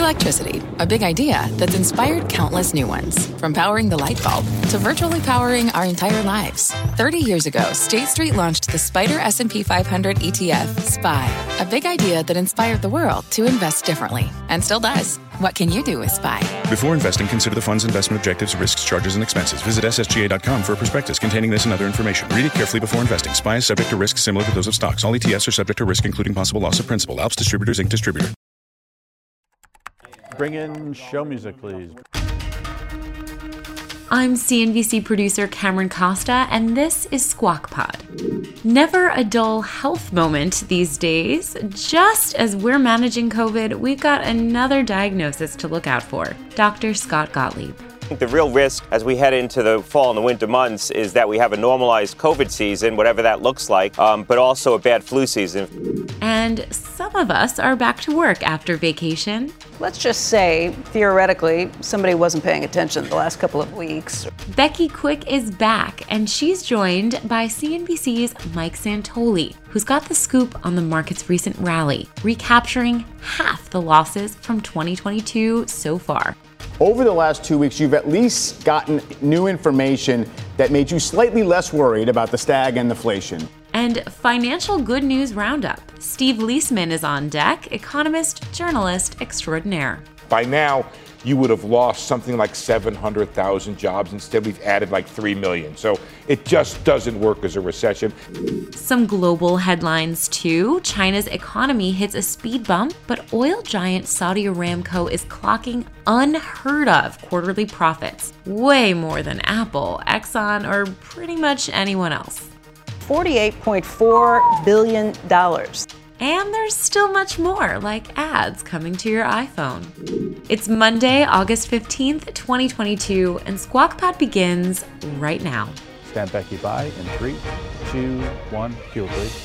electricity, a big idea that's inspired countless new ones. From powering the light bulb to virtually powering our entire lives. 30 years ago, State Street launched the SPDR S&P 500 ETF, SPY. A big idea that inspired the world to invest differently. And still does. What can you do with SPY? Before investing, consider the fund's investment objectives, risks, charges, and expenses. Visit ssga.com for a prospectus containing this and other information. Read it carefully before investing. SPY is subject to risks similar to those of stocks. All ETFs are subject to risk, including possible loss of principal. Alps Distributors, Inc. Distributor. Bring in show music, please. I'm CNBC producer Cameron Costa, and this is Squawk Pod. Never a dull health moment these days. Just as we're managing COVID, we've got another diagnosis to look out for. Dr. Scott Gottlieb. The real risk as we head into the fall and the winter months is that we have a normalized COVID season, whatever that looks like, but also a bad flu season. And some of us are back to work after vacation. Let's just say, theoretically, somebody wasn't paying attention the last couple of weeks. Becky Quick is back, and she's joined by CNBC's Mike Santoli, who's got the scoop on the market's recent rally, recapturing half the losses from 2022 so far. Over the last 2 weeks, you've at least gotten new information that made you slightly less worried about the stag and inflation. And financial good news roundup. Steve Leisman is on deck, economist, journalist extraordinaire. By now, you would have lost something like 700,000 jobs. Instead, we've added like 3 million. So it just doesn't work as a recession. Some global headlines, too. China's economy hits a speed bump, but oil giant Saudi Aramco is clocking unheard of quarterly profits. Way more than Apple, Exxon, or pretty much anyone else. $48.4 billion. And there's still much more, like ads coming to your iPhone. It's Monday, August 15th, 2022, and Squawk Pod begins right now. Stand Becky by in 3, 2, 1. Cue, please.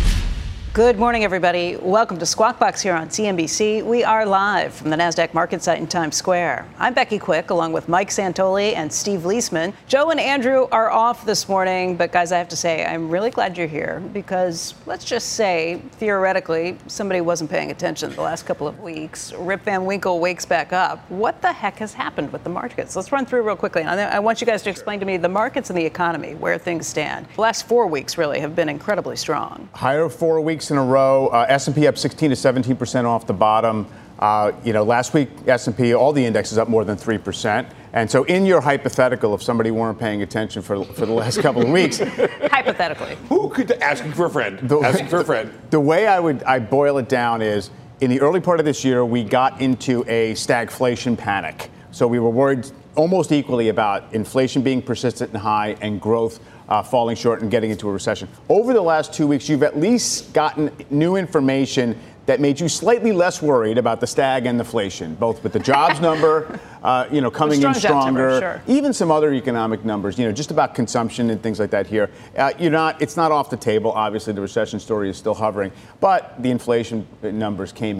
Good morning, everybody. Welcome to Squawk Box here on CNBC. We are live from the NASDAQ market site in Times Square. I'm Becky Quick, along with Mike Santoli and Steve Leisman. Joe and Andrew are off this morning, but guys, I have to say, I'm really glad you're here because let's just say, theoretically, somebody wasn't paying attention the last couple of weeks. Rip Van Winkle wakes back up. What the heck has happened with the markets? Let's run through real quickly. I want you guys to explain to me the markets and the economy, where things stand. The last 4 weeks really have been incredibly strong. Higher 4 weeks in a row. S&P up 16 to 17% off the bottom. Last week, S&P, all the indexes up more than 3%. And so in your hypothetical, if somebody weren't paying attention for the last couple of weeks. Hypothetically. Who could asking for a friend? The way I boil it down is, in the early part of this year, we got into a stagflation panic. So we were worried almost equally about inflation being persistent and high and growth falling short and getting into a recession. Over the last 2 weeks, you've at least gotten new information that made you slightly less worried about the stag and inflation, both with the jobs number, coming in stronger, sure. Even some other economic numbers, just about consumption and things like that here. It's not off the table. Obviously, the recession story is still hovering, but the inflation numbers came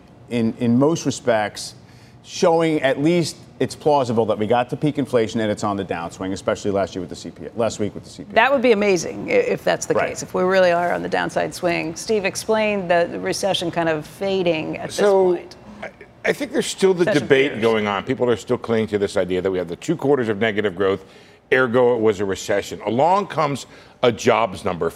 in most respects, showing at least it's plausible that we got to peak inflation and it's on the downswing, especially last week with the CPI. That would be amazing if that's the case, if we really are on the downside swing. Steve, explain the recession kind of fading at this point. I think there's still the debate going on. People are still clinging to this idea that we have the 2 quarters of negative growth, ergo it was a recession. Along comes a jobs number,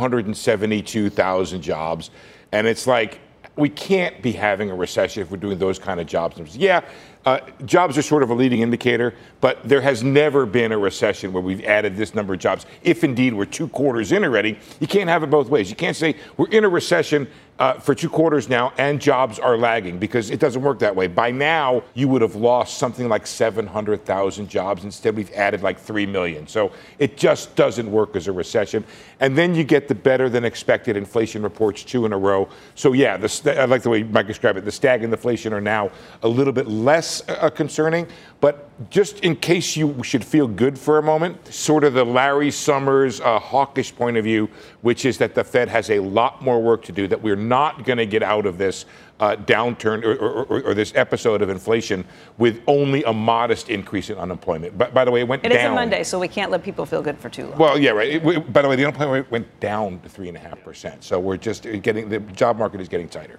572,000 jobs, and it's like, we can't be having a recession if we're doing those kind of jobs numbers. Jobs are sort of a leading indicator, but there has never been a recession where we've added this number of jobs. If indeed we're 2 quarters in already, you can't have it both ways. You can't say we're in a recession for 2 quarters now and jobs are lagging, because it doesn't work that way. By now, you would have lost something like 700,000 jobs. Instead, we've added like 3 million. So it just doesn't work as a recession. And then you get the better than expected inflation reports 2 in a row. So I like the way Mike described it. The stag and inflation are now a little bit less concerning. But just in case you should feel good for a moment, sort of the Larry Summers hawkish point of view, which is that the Fed has a lot more work to do, that we're not going to get out of this downturn or this episode of inflation with only a modest increase in unemployment. But by the way, it went down. It is a Monday, so we can't let people feel good for too long. Well, yeah, right. By the way, the unemployment rate went down to 3.5%. So we're just the job market is getting tighter.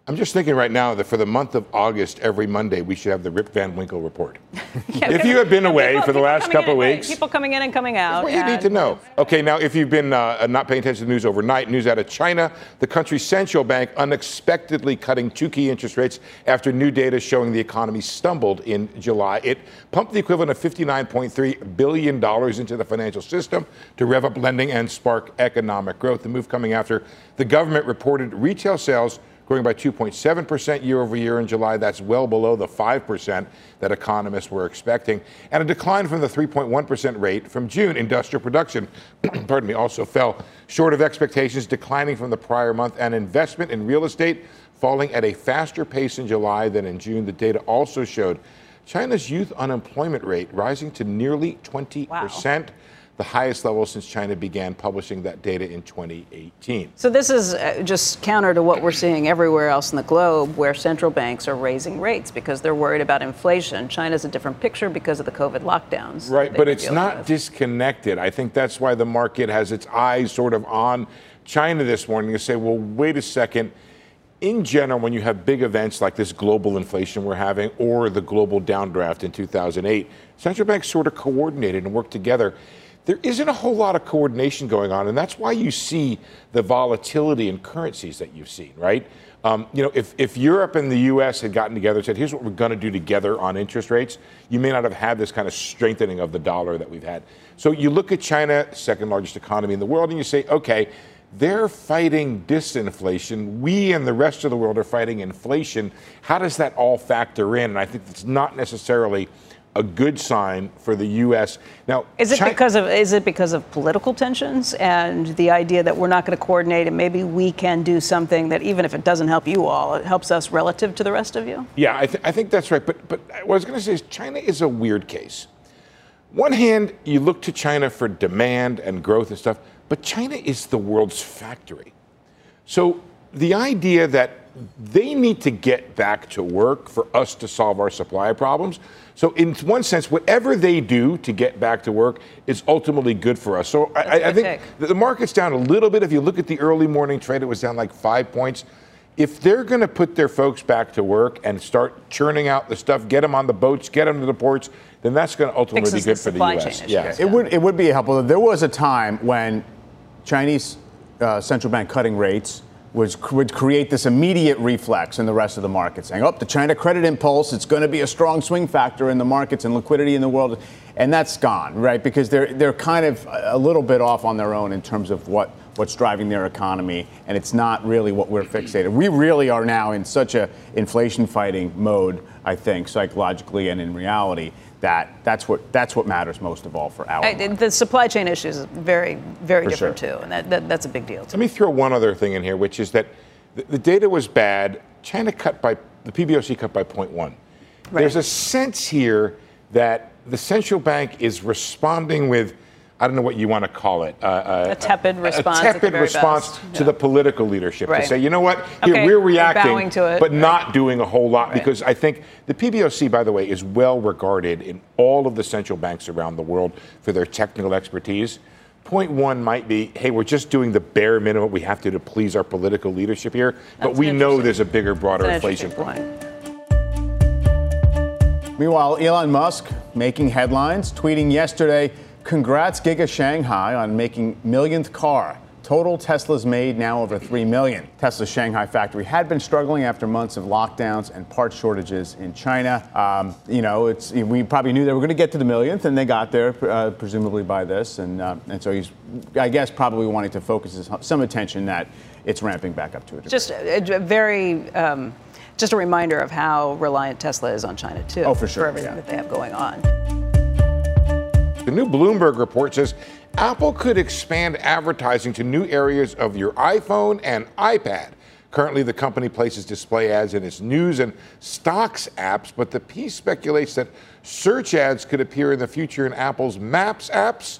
I'm just thinking right now that for the month of August, every Monday, we should have the Rip Van Winkle report. If you have been away for the last couple of weeks. People coming in and coming out. That's what you need to know. Okay, now, if you've been not paying attention to the news overnight, news out of China, the country's central bank unexpectedly cutting 2 key interest rates after new data showing the economy stumbled in July. It pumped the equivalent of $59.3 billion into the financial system to rev up lending and spark economic growth. The move coming after the government reported retail sales growing by 2.7% year over year in July. That's well below the 5% that economists were expecting, and a decline from the 3.1% rate from June. Industrial production, also fell short of expectations, declining from the prior month, and investment in real estate falling at a faster pace in July than in June. The data also showed China's youth unemployment rate rising to nearly 20%. Wow. The highest level since China began publishing that data in 2018. So this is just counter to what we're seeing everywhere else in the globe, where central banks are raising rates because they're worried about inflation. China's a different picture because of the COVID lockdowns. Right, but it's not disconnected. I think that's why the market has its eyes sort of on China this morning to say, well, wait a second. In general, when you have big events like this global inflation we're having or the global downdraft in 2008, central banks sort of coordinated and worked together. There isn't a whole lot of coordination going on, and that's why you see the volatility in currencies that you've seen, right? If Europe and the U.S. had gotten together and said, here's what we're going to do together on interest rates, you may not have had this kind of strengthening of the dollar that we've had. So you look at China, second largest economy in the world, and you say, okay, they're fighting disinflation. We and the rest of the world are fighting inflation. How does that all factor in? And I think it's not necessarily a good sign for the U.S. Now, is it because of political tensions and the idea that we're not going to coordinate and maybe we can do something that even if it doesn't help you all, it helps us relative to the rest of you? Yeah, I think that's right. But what I was going to say is China is a weird case. One hand, you look to China for demand and growth and stuff, but China is the world's factory. So the idea that they need to get back to work for us to solve our supply problems. So in one sense, whatever they do to get back to work is ultimately good for us. So I think the market's down a little bit. If you look at the early morning trade, it was down like 5 points. If they're going to put their folks back to work and start churning out the stuff, get them on the boats, get them to the ports, then that's going to ultimately be good for the U.S. Yeah, it would be helpful. There was a time when Chinese central bank cutting rates would create this immediate reflex in the rest of the market, saying, the China credit impulse, it's going to be a strong swing factor in the markets and liquidity in the world. And that's gone, right? Because they're kind of a little bit off on their own in terms of what's driving their economy. And it's not really what we're fixated. We really are now in such a inflation fighting mode, I think, psychologically and in reality, that's what matters most of all for our market. The supply chain issues is very, very different too, and that's a big deal too. Let me throw one other thing in here, which is that the data was bad. The PBOC cut by 0.1. Right. There's a sense here that the central bank is responding with, I don't know what you want to call it. A tepid response. A tepid response to the political leadership to say, you know what, here, we're reacting, to it, but not doing a whole lot. Because I think the PBOC, by the way, is well regarded in all of the central banks around the world for their technical expertise. 0.1 might be, hey, we're just doing the bare minimum we have to please our political leadership here. But we know there's a bigger, broader inflation problem. Meanwhile, Elon Musk making headlines, tweeting yesterday, congrats Giga Shanghai on making millionth car. Total Tesla's made now over 3 million. Tesla's Shanghai factory had been struggling after months of lockdowns and part shortages in China. We probably knew they were going to get to the millionth, and they got there presumably by this. And so he's, I guess, probably wanting to focus some attention that it's ramping back up to it. Just a reminder of how reliant Tesla is on China too. Oh, for sure. For everything that they have going on. The new Bloomberg report says Apple could expand advertising to new areas of your iPhone and iPad. Currently, the company places display ads in its news and stocks apps, but the piece speculates that search ads could appear in the future in Apple's Maps apps,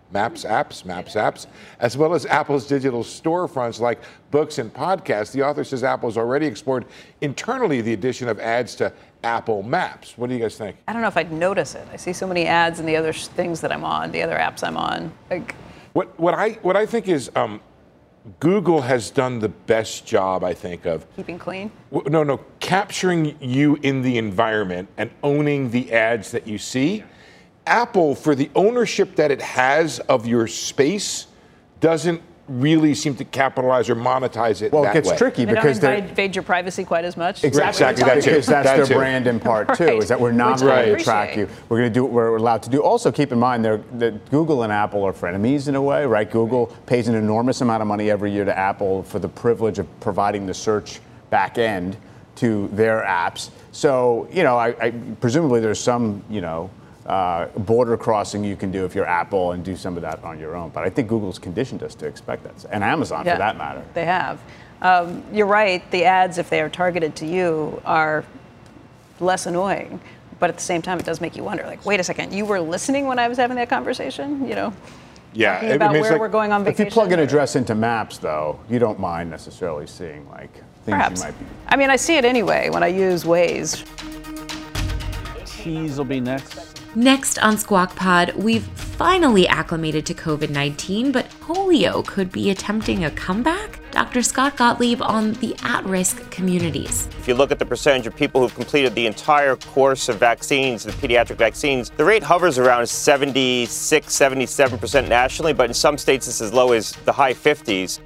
as well as Apple's digital storefronts like books and podcasts. The author says Apple's already explored internally the addition of ads to Apple Maps. What do you guys think? I don't know if I'd notice it. I see so many ads in the other things that I'm on, the other apps I'm on. What I think is Google has done the best job, I think, of Keeping clean? capturing you in the environment and owning the ads that you see. Apple, for the ownership that it has of your space, doesn't really seem to capitalize or monetize it that way. Well, it gets tricky because they don't invade your privacy quite as much. Exactly. Because that's their brand in part too. Is that we're not going to track you. We're going to do what we're allowed to do. Also, keep in mind that Google and Apple are frenemies in a way, right? Google pays an enormous amount of money every year to Apple for the privilege of providing the search back end to their apps. So, I presumably there's some, border crossing you can do if you're Apple and do some of that on your own. But I think Google's conditioned us to expect that, and Amazon for that matter. They have. You're right. The ads, if they are targeted to you, are less annoying. But at the same time, it does make you wonder, like, wait a second, you were listening when I was having that conversation? Talking about where we're going on vacation? If you plug an address into Maps, though, you don't mind necessarily seeing, things Perhaps. you might be. I mean, I see it anyway when I use Waze. Tease will be next. Next on Squawk Pod, we've finally acclimated to COVID-19, but polio could be attempting a comeback? Dr. Scott Gottlieb on the at-risk communities. If you look at the percentage of people who've completed the entire course of vaccines, the pediatric vaccines, the rate hovers around 76, 77% nationally, but in some states it's as low as the high 50s.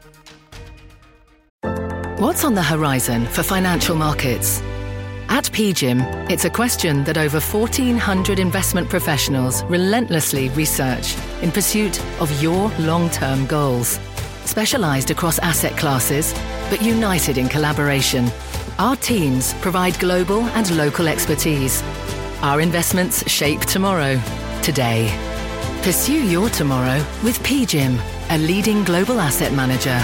What's on the horizon for financial markets? At PGIM, it's a question that over 1,400 investment professionals relentlessly research in pursuit of your long-term goals. Specialized across asset classes, but united in collaboration, our teams provide global and local expertise. Our investments shape tomorrow, today. Pursue your tomorrow with PGIM, a leading global asset manager.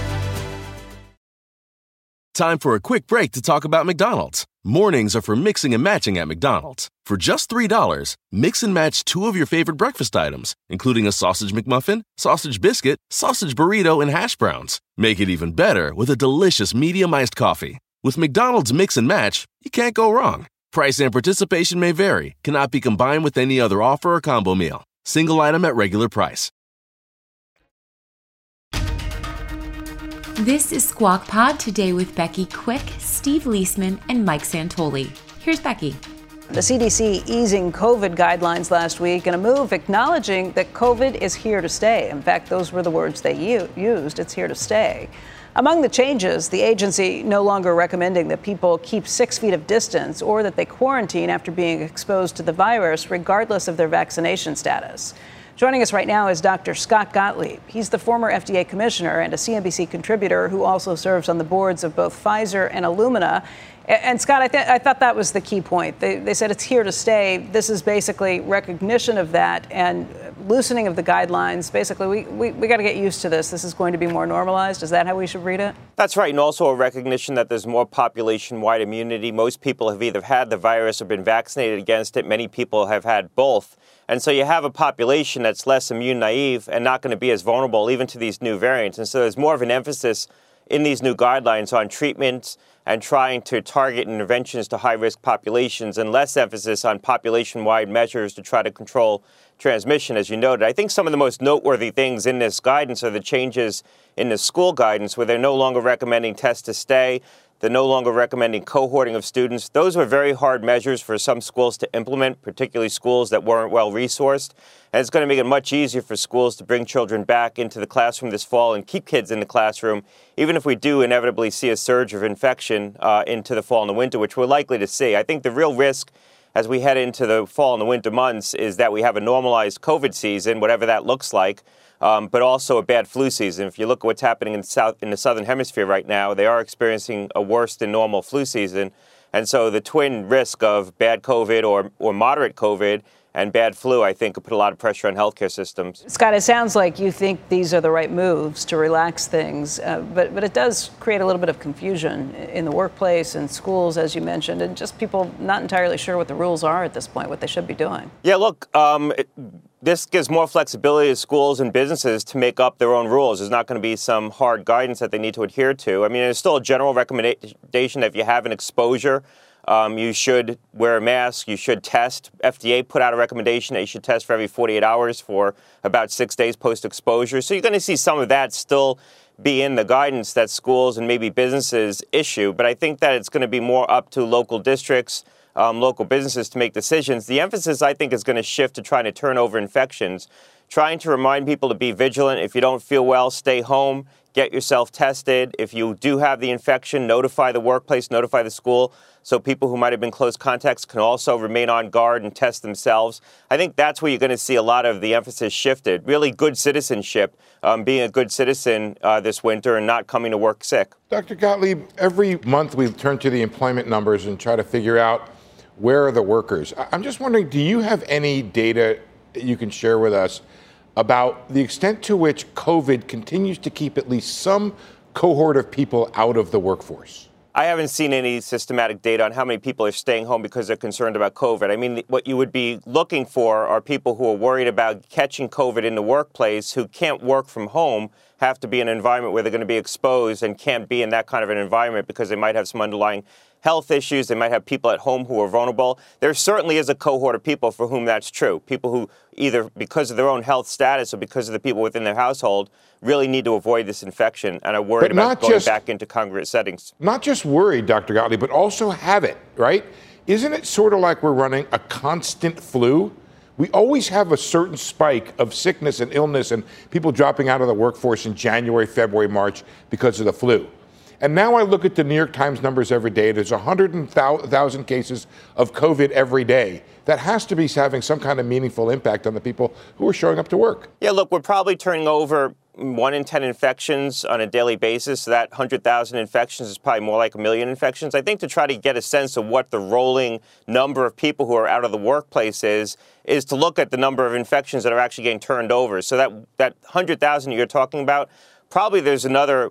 Time for a quick break to talk about McDonald's. Mornings are for mixing and matching at McDonald's. For just $3, mix and match 2 of your favorite breakfast items, including a sausage McMuffin, sausage biscuit, sausage burrito, and hash browns. Make it even better with a delicious medium iced coffee. With McDonald's Mix and Match, you can't go wrong. Price and participation may vary, cannot be combined with any other offer or combo meal. Single item at regular price. This is Squawk Pod today with Becky Quick, Steve Leisman, and Mike Santoli. Here's Becky. The CDC easing COVID guidelines last week in a move acknowledging that COVID is here to stay. In fact, those were the words they used. It's here to stay. Among the changes, the agency no longer recommending that people keep 6 feet of distance or that they quarantine after being exposed to the virus, regardless of their vaccination status. Joining us right now is Dr. Scott Gottlieb. He's the former FDA commissioner and a CNBC contributor who also serves on the boards of both Pfizer and Illumina. And Scott, I thought that was the key point. They said it's here to stay. This is basically recognition of that and loosening of the guidelines. Basically, we got to get used to this. This is going to be more normalized. Is that how we should read it? That's right. And also a recognition that there's more population-wide immunity. Most people have either had the virus or been vaccinated against it. Many people have had both. And so you have a population that's less immune naive and not going to be as vulnerable even to these new variants. And so there's more of an emphasis in these new guidelines on treatment and trying to target interventions to high-risk populations and less emphasis on population-wide measures to try to control transmission, as you noted. I think some of the most noteworthy things in this guidance are the changes in the school guidance where they're no longer recommending test to stay. They're no longer recommending cohorting of students. Those were very hard measures for some schools to implement, particularly schools that weren't well resourced. And it's going to make it much easier for schools to bring children back into the classroom this fall and keep kids in the classroom, even if we do inevitably see a surge of infection into the fall and the winter, which we're likely to see. I think the real risk as we head into the fall and the winter months is that we have a normalized COVID season, whatever that looks like. But also a bad flu season. If you look at what's happening in the southern hemisphere right now, they are experiencing a worse than normal flu season. And so the twin risk of bad COVID or moderate COVID and bad flu, I think, could put a lot of pressure on healthcare systems. Scott, it sounds like you think these are the right moves to relax things, but it does create a little bit of confusion in the workplace and schools, as you mentioned, and just people not entirely sure what the rules are at this point, what they should be doing. Yeah, look, this gives more flexibility to schools and businesses to make up their own rules. There's not going to be some hard guidance that they need to adhere to. I mean, there's still a general recommendation that if you have an exposure, you should wear a mask, you should test. FDA put out a recommendation that you should test for every 48 hours for about 6 days post-exposure. So you're going to see some of that still be in the guidance that schools and maybe businesses issue. But I think that it's going to be more up to local districts, local businesses to make decisions. The emphasis, I think, is going to shift to trying to turn over infections, trying to remind people to be vigilant. If you don't feel well, stay home, get yourself tested. If you do have the infection, notify the workplace, notify the school, so people who might have been close contacts can also remain on guard and test themselves. I think that's where you're going to see a lot of the emphasis shifted. Really good citizenship, being a good citizen this winter and not coming to work sick. Dr. Gottlieb, every month we turn to the employment numbers and try to figure out where are the workers. I'm just wondering, do you have any data that you can share with us about the extent to which COVID continues to keep at least some cohort of people out of the workforce? I haven't seen any systematic data on how many people are staying home because they're concerned about COVID. I mean, what you would be looking for are people who are worried about catching COVID in the workplace, who can't work from home, have to be in an environment where they're going to be exposed and can't be in that kind of an environment because they might have some underlying health issues. They might have people at home who are vulnerable. There certainly is a cohort of people for whom that's true. People who either because of their own health status or because of the people within their household really need to avoid this infection and are worried about going back into congregate settings. Not just worried, Dr. Gottlieb, but also have it, right? Isn't it sort of like we're running a constant flu? We always have a certain spike of sickness and illness and people dropping out of the workforce in January, February, March because of the flu. And now I look at the New York Times numbers every day. There's 100,000 cases of COVID every day. That has to be having some kind of meaningful impact on the people who are showing up to work. Yeah, look, we're probably turning over 1 in 10 infections on a daily basis. So that 100,000 infections is probably more like 1 million infections. I think to try to get a sense of what the rolling number of people who are out of the workplace is to look at the number of infections that are actually getting turned over. So that 100,000 you're talking about, probably there's another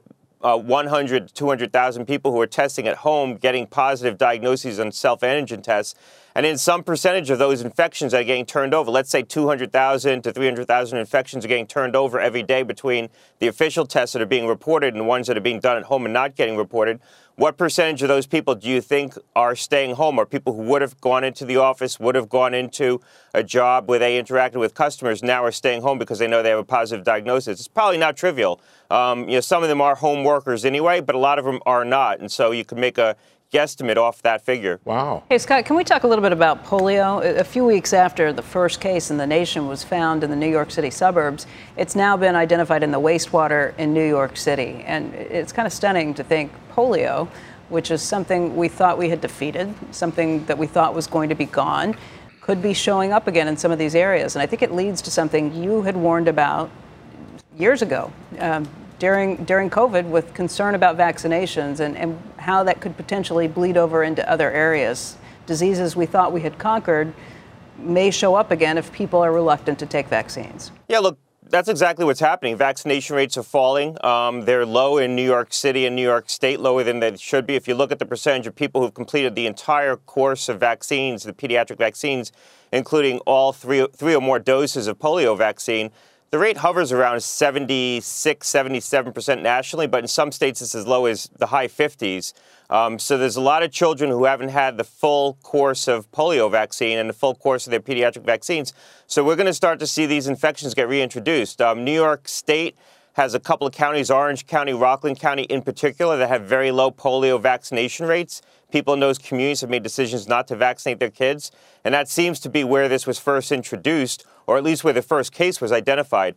100 to 200,000 people who are testing at home, getting positive diagnoses on self-antigen tests. And in some percentage of those infections that are getting turned over, let's say 200,000 to 300,000 infections are getting turned over every day between the official tests that are being reported and the ones that are being done at home and not getting reported. What percentage of those people do you think are staying home, or people who would have gone into the office, would have gone into a job where they interacted with customers, now are staying home because they know they have a positive diagnosis? It's probably not trivial. Some of them are home workers anyway, but a lot of them are not. And so you can make a guesstimate off that figure. Wow. Hey, Scott, can we talk a little bit about polio? A few weeks after the first case in the nation was found in the New York City suburbs, it's now been identified in the wastewater in New York City. And it's kind of stunning to think polio, which is something we thought we had defeated, something that we thought was going to be gone, could be showing up again in some of these areas. And I think it leads to something you had warned about years ago. During COVID, with concern about vaccinations and how that could potentially bleed over into other areas. Diseases we thought we had conquered may show up again if people are reluctant to take vaccines. Yeah, look, that's exactly what's happening. Vaccination rates are falling. They're low in New York City and New York State, lower than they should be. If you look at the percentage of people who've completed the entire course of vaccines, the pediatric vaccines, including all three or more doses of polio vaccine, the rate hovers around 76, 77% nationally, but in some states it's as low as the high 50s. So there's a lot of children who haven't had the full course of polio vaccine and the full course of their pediatric vaccines. So we're going to start to see these infections get reintroduced. New York State has a couple of counties, Orange County, Rockland County in particular, that have very low polio vaccination rates. People in those communities have made decisions not to vaccinate their kids. And that seems to be where this was first introduced, or at least where the first case was identified.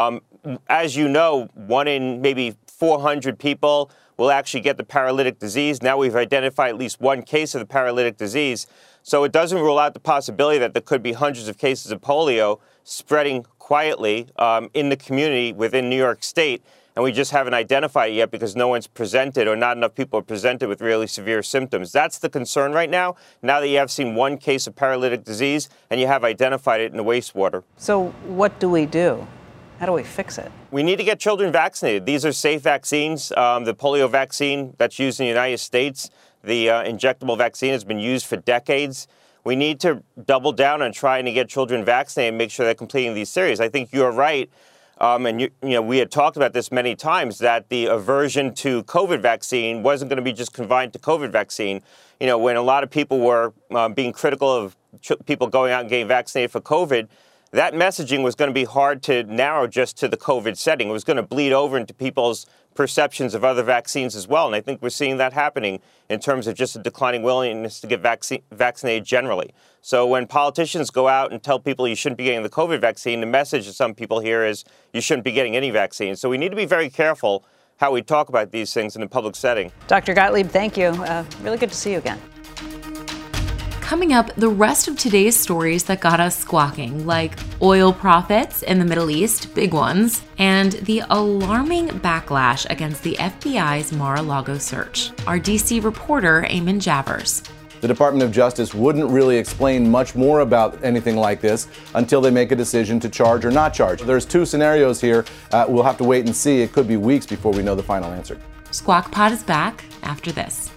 As you know, 1 in maybe 400 people will actually get the paralytic disease. Now we've identified at least 1 case of the paralytic disease. So it doesn't rule out the possibility that there could be hundreds of cases of polio spreading quietly in the community within New York State. And we just haven't identified it yet because no one's presented, or not enough people are presented with really severe symptoms. That's the concern right now that you have seen 1 case of paralytic disease and you have identified it in the wastewater. So what do we do? How do we fix it? We need to get children vaccinated. These are safe vaccines. The polio vaccine that's used in the United States, the injectable vaccine, has been used for decades. We need to double down on trying to get children vaccinated and make sure they're completing these series. I think you're right. And we had talked about this many times, that the aversion to COVID vaccine wasn't going to be just confined to COVID vaccine. When a lot of people were being critical of people going out and getting vaccinated for COVID, that messaging was going to be hard to narrow just to the COVID setting. It was going to bleed over into people's perceptions of other vaccines as well. And I think we're seeing that happening in terms of just a declining willingness to get vaccinated generally. So when politicians go out and tell people you shouldn't be getting the COVID vaccine, the message that some people hear is you shouldn't be getting any vaccine. So we need to be very careful how we talk about these things in a public setting. Dr. Gottlieb, thank you. Really good to see you again. Coming up, the rest of today's stories that got us squawking, like oil profits in the Middle East, big ones, and the alarming backlash against the FBI's Mar-a-Lago search. Our DC reporter, Eamon Javers. The Department of Justice wouldn't really explain much more about anything like this until they make a decision to charge or not charge. There's two scenarios here. We'll have to wait and see. It could be weeks before we know the final answer. Squawk Pod is back after this.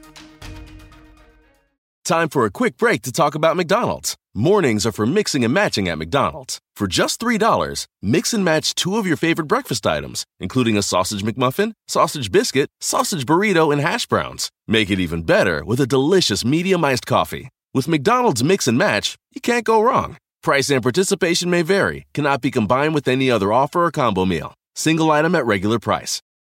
Time for a quick break to talk about McDonald's. Mornings are for mixing and matching at McDonald's. For just $3, mix and match two of your favorite breakfast items, including a sausage McMuffin, sausage biscuit, sausage burrito, and hash browns. Make it even better with a delicious medium-iced coffee. With McDonald's Mix and Match, you can't go wrong. Price and participation may vary. Cannot be combined with any other offer or combo meal. Single item at regular price.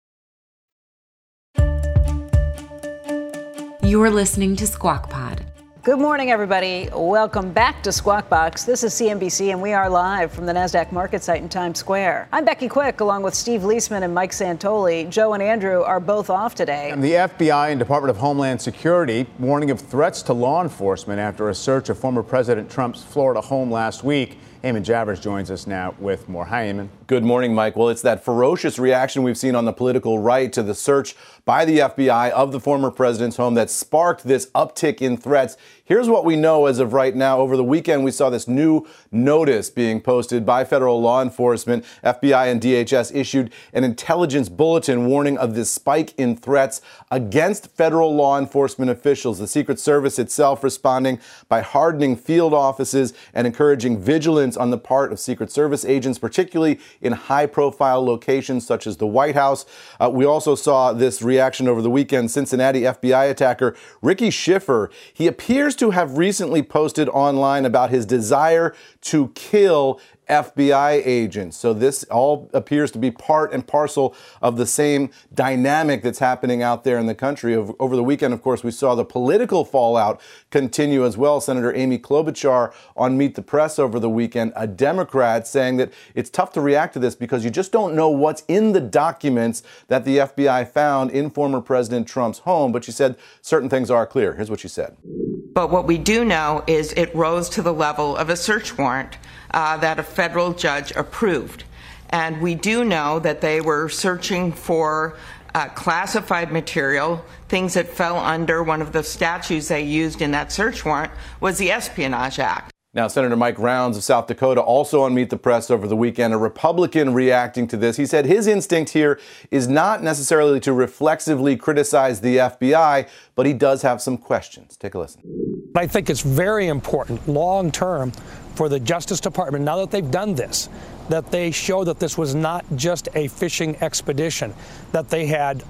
You're listening to Squawk Pod. Good morning, everybody. Welcome back to Squawk Box. This is CNBC, and we are live from the NASDAQ market site in Times Square. I'm Becky Quick, along with Steve Leisman and Mike Santoli. Joe and Andrew are both off today. And the FBI and Department of Homeland Security warning of threats to law enforcement after a search of former President Trump's Florida home last week. Eamon Javers joins us now with more. Hi, Eamon. Good morning, Mike. Well, it's that ferocious reaction we've seen on the political right to the search by the FBI of the former president's home that sparked this uptick in threats. Here's what we know as of right now. Over the weekend, we saw this new notice being posted by federal law enforcement. FBI and DHS issued an intelligence bulletin warning of this spike in threats against federal law enforcement officials. The Secret Service itself responding by hardening field offices and encouraging vigilance on the part of Secret Service agents, particularly in high-profile locations such as the White House. We also saw this reaction over the weekend. Cincinnati FBI attacker Ricky Schiffer, he appears to have recently posted online about his desire to kill FBI agents. So this all appears to be part and parcel of the same dynamic that's happening out there in the country. Over the weekend, of course, we saw the political fallout continue as well. Senator Amy Klobuchar on Meet the Press over the weekend, a Democrat, saying that it's tough to react to this because you just don't know what's in the documents that the FBI found in former President Trump's home. But she said certain things are clear. Here's what she said. But what we do know is it rose to the level of a search warrant that a federal judge approved. And we do know that they were searching for classified material. Things that fell under one of the statutes they used in that search warrant was the Espionage Act. Now, Senator Mike Rounds of South Dakota also on Meet the Press over the weekend, a Republican reacting to this. He said his instinct here is not necessarily to reflexively criticize the FBI, but he does have some questions. Take a listen. I think it's very important long term for the Justice Department, now that they've done this, that they show that this was not just a fishing expedition, that they had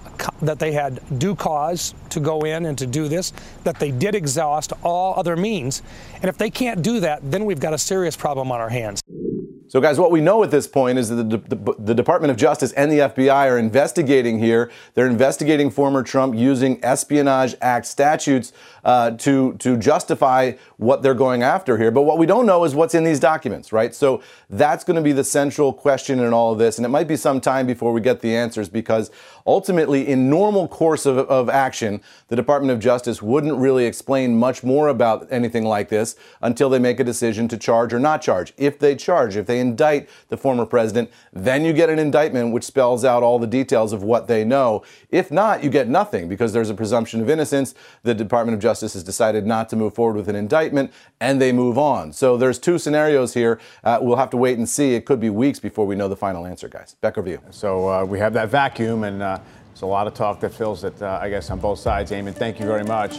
due cause to go in and to do this, that they did exhaust all other means. And if they can't do that, then we've got a serious problem on our hands. So, guys, what we know at this point is that the Department of Justice and the FBI are investigating here. They're investigating former Trump using Espionage Act statutes to justify what they're going after here. But what we don't know is what's in these documents, right? So that's going to be the central question in all of this. And it might be some time before we get the answers because ultimately, in normal course of action, the Department of Justice wouldn't really explain much more about anything like this until they make a decision to charge or not charge. If they charge, if they indict the former president, then you get an indictment which spells out all the details of what they know. If not, you get nothing because there's a presumption of innocence. The Department of Justice has decided not to move forward with an indictment and they move on. So there's two scenarios here. We'll have to wait and see. It could be weeks before we know the final answer, guys. Back over to you. So we have that vacuum and there's a lot of talk that fills it, I guess, on both sides. Eamon, thank you very much.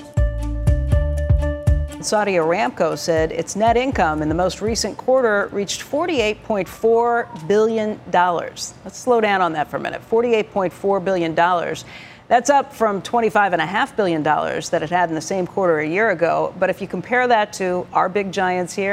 Saudi Aramco said its net income in the most recent quarter reached $48.4 billion. Let's slow down on that for a minute. $48.4 billion. That's up from $25.5 billion that it had in the same quarter a year ago. But if you compare that to our big giants here,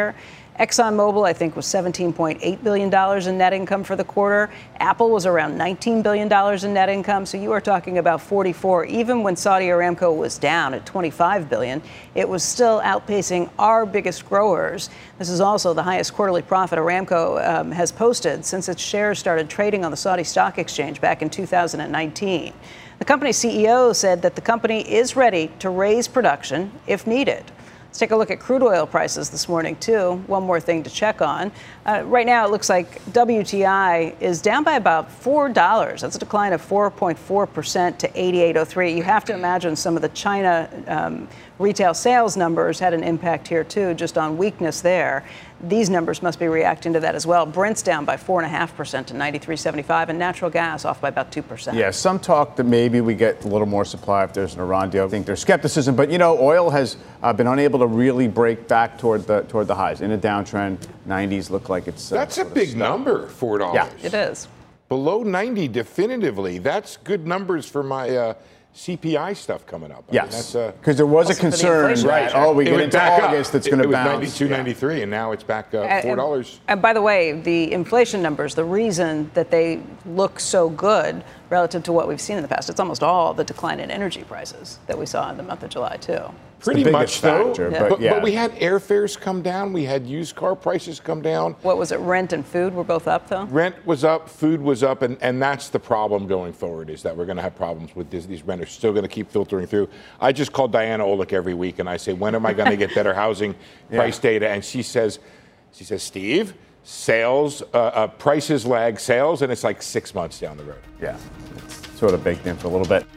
ExxonMobil, I think, was $17.8 billion in net income for the quarter. Apple was around $19 billion in net income. So you are talking about 44. Even when Saudi Aramco was down at $25 billion, it was still outpacing our biggest growers. This is also the highest quarterly profit Aramco has posted since its shares started trading on the Saudi Stock Exchange back in 2019. The company's CEO said that the company is ready to raise production if needed. Let's take a look at crude oil prices this morning, too. One more thing to check on. Right now, it looks like WTI is down by about $4. That's a decline of 4.4% to 88.03. You have to imagine some of the China retail sales numbers had an impact here, too, just on weakness there. These numbers must be reacting to that as well. Brent's down by 4.5% to 93.75, and natural gas off by about 2%. Yeah, some talk that maybe we get a little more supply if there's an Iran deal. I think there's skepticism, but oil has been unable to really break back toward the highs. In a downtrend, 90s look like it's. That's a big number, $4. Yeah, it is. Below 90 definitively. That's good numbers for my CPI stuff coming up. Yes, because there was a concern, right? We get into August, that's going to bounce. It was 92, 93, and now it's back $4. And by the way, the inflation numbers, the reason that they look so good relative to what we've seen in the past, it's almost all the decline in energy prices that we saw in the month of July, too. Pretty much, though. But we had airfares come down. We had used car prices come down. What was it? Rent and food were both up, though? Rent was up. Food was up. And that's the problem going forward, is that we're going to have problems with this. These renters still going to keep filtering through. I just call Diana Olick every week, and I say, when am I going to get better housing price data? And she says, Steve, sales, prices lag sales, and it's like 6 months down the road. Yeah, it's sort of baked in for a little bit.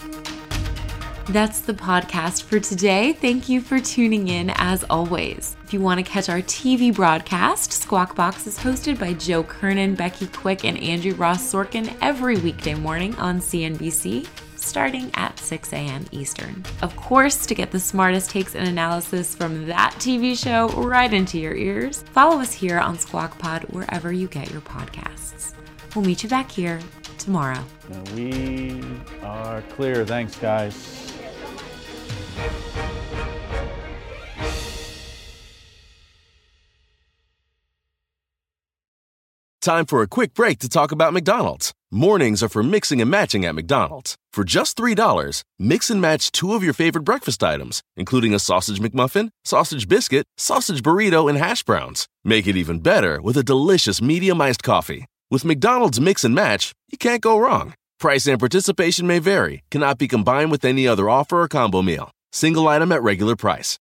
That's the podcast for today. Thank you for tuning in, as always. If you want to catch our TV broadcast, Squawk Box is hosted by Joe Kernan, Becky Quick, and Andrew Ross Sorkin every weekday morning on CNBC, starting at 6 a.m. Eastern. Of course, to get the smartest takes and analysis from that TV show right into your ears, follow us here on Squawk Pod wherever you get your podcasts. We'll meet you back here tomorrow. We are clear. Thanks, guys. Time for a quick break to talk about McDonald's. Mornings are for mixing and matching at McDonald's. For just $3, mix and match 2 of your favorite breakfast items, including a sausage McMuffin, sausage biscuit, sausage burrito, and hash browns. Make it even better with a delicious medium iced coffee. With McDonald's Mix and Match, you can't go wrong. Price and participation may vary, cannot be combined with any other offer or combo meal. Single item at regular price.